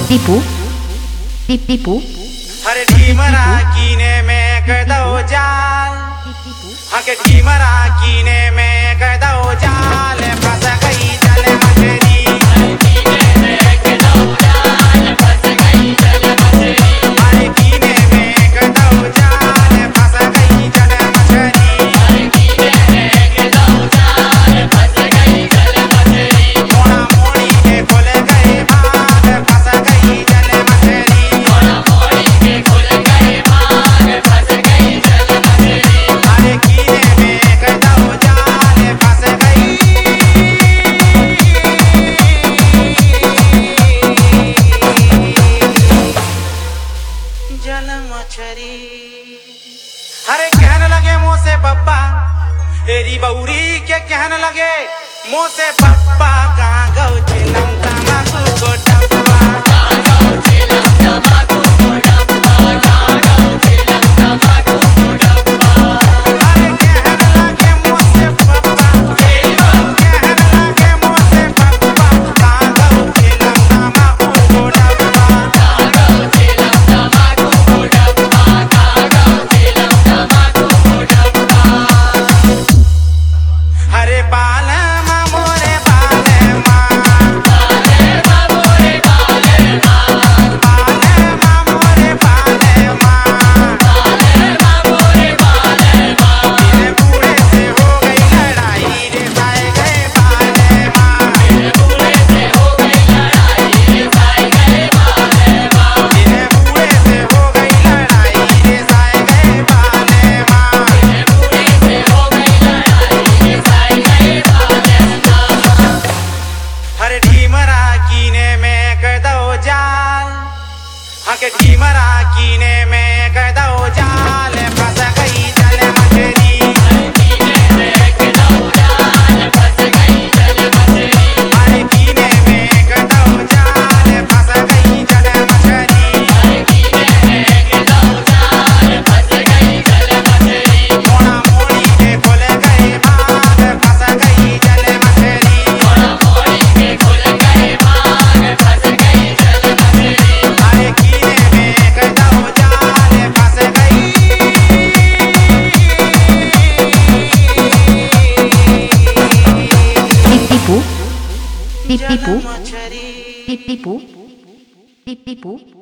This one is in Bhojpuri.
टीपू टीपू हरे ढीमरा कीने में कदो जाल हके ढीमरा कीने में कदो जाल फंस गई जल मछली हरे कीने में कदो जाल फंस गई जल मछली मोड़ा मोड़ी के खुल गए भाग फंस गई जल मछली हरे कीने में कदो जाल फंस गई जल मछली हरे कहने लगे मुँह से बब्बा तेरी बउरी के कहने लगे मुँह से बब्बा कहाँ गौ चिलम तमाकू को डब्बा अरे कहने लगे मुँह से बब्बा कहने लगे मुँह से बब्बा कहाँ गौ चिलम तमाकू को डब्बा हरे बाल माँ मोरे बाल माँ बाल माँ मोरे बाल माँ तेरे बूढ़े से हो गई लड़ाई रे साए गए बाल माँ तेरे बूढ़े से हो गई लड़ाई रे साए गए बाल माँ हरे ढीमरा कीने में कदो जाल हके ढीमरा कीने में कदो जाल फंस गई जल मछली हरे कीने में कदो जाल फंस गई जल मछली मोड़ा मोड़ी के खुल गए भाग फंस गई जल मछली हरे कीने में कदो जाल फंस गई टीपू टीपू मछली टीपू टीपू